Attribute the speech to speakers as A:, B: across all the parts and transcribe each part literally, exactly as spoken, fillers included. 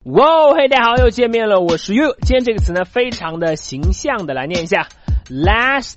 A: 哇，嘿，大家好，又见面了，我是 You。今天这个词呢，非常的形象的来念一下 ，last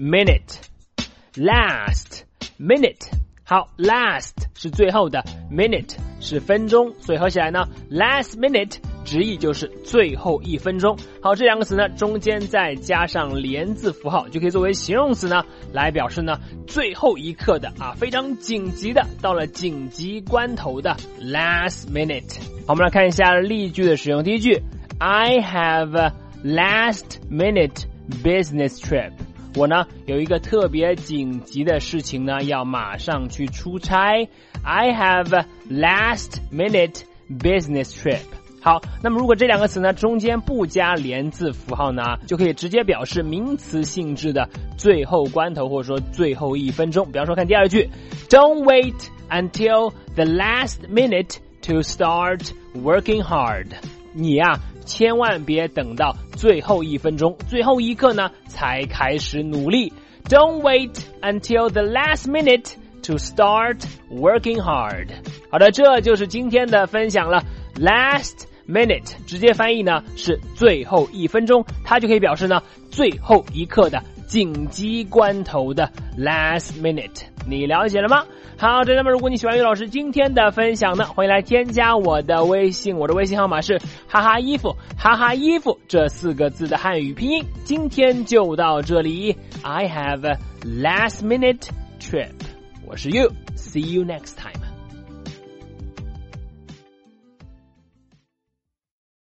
A: minute，last minute。好 ，last 是最后的 ，minute 是分钟，所以合起来呢 ，last minute 直译就是最后一分钟。好，这两个词呢，中间再加上连字符号，就可以作为形容词呢，来表示呢最后一刻的啊，非常紧急的，到了紧急关头的 last minute。好，我们来看一下例句的使用。第一句 ，I have a last minute business trip。我呢有一个特别紧急的事情呢，要马上去出差。I have a last minute business trip。好，那么如果这两个词呢中间不加连字符号呢，就可以直接表示名词性质的最后关头，或者说最后一分钟。比方说看第二句 ，Don't wait until the last minute to start working hard。你呀、啊，千万别等到最后一分钟、最后一刻呢才开始努力。Don't wait until the last minute to start working hard。好的，这就是今天的分享了。Last minute 直接翻译呢是最后一分钟，它就可以表示呢最后一刻的紧急关头的 last minute。你了解了吗？好，这那么如果你喜欢于老师今天的分享呢，欢迎来添加我的微信，我的微信号码是哈哈衣服，哈哈衣服这四个字的汉语拼音。今天就到这里 ，I have a last minute trip。我是 You，see you next time。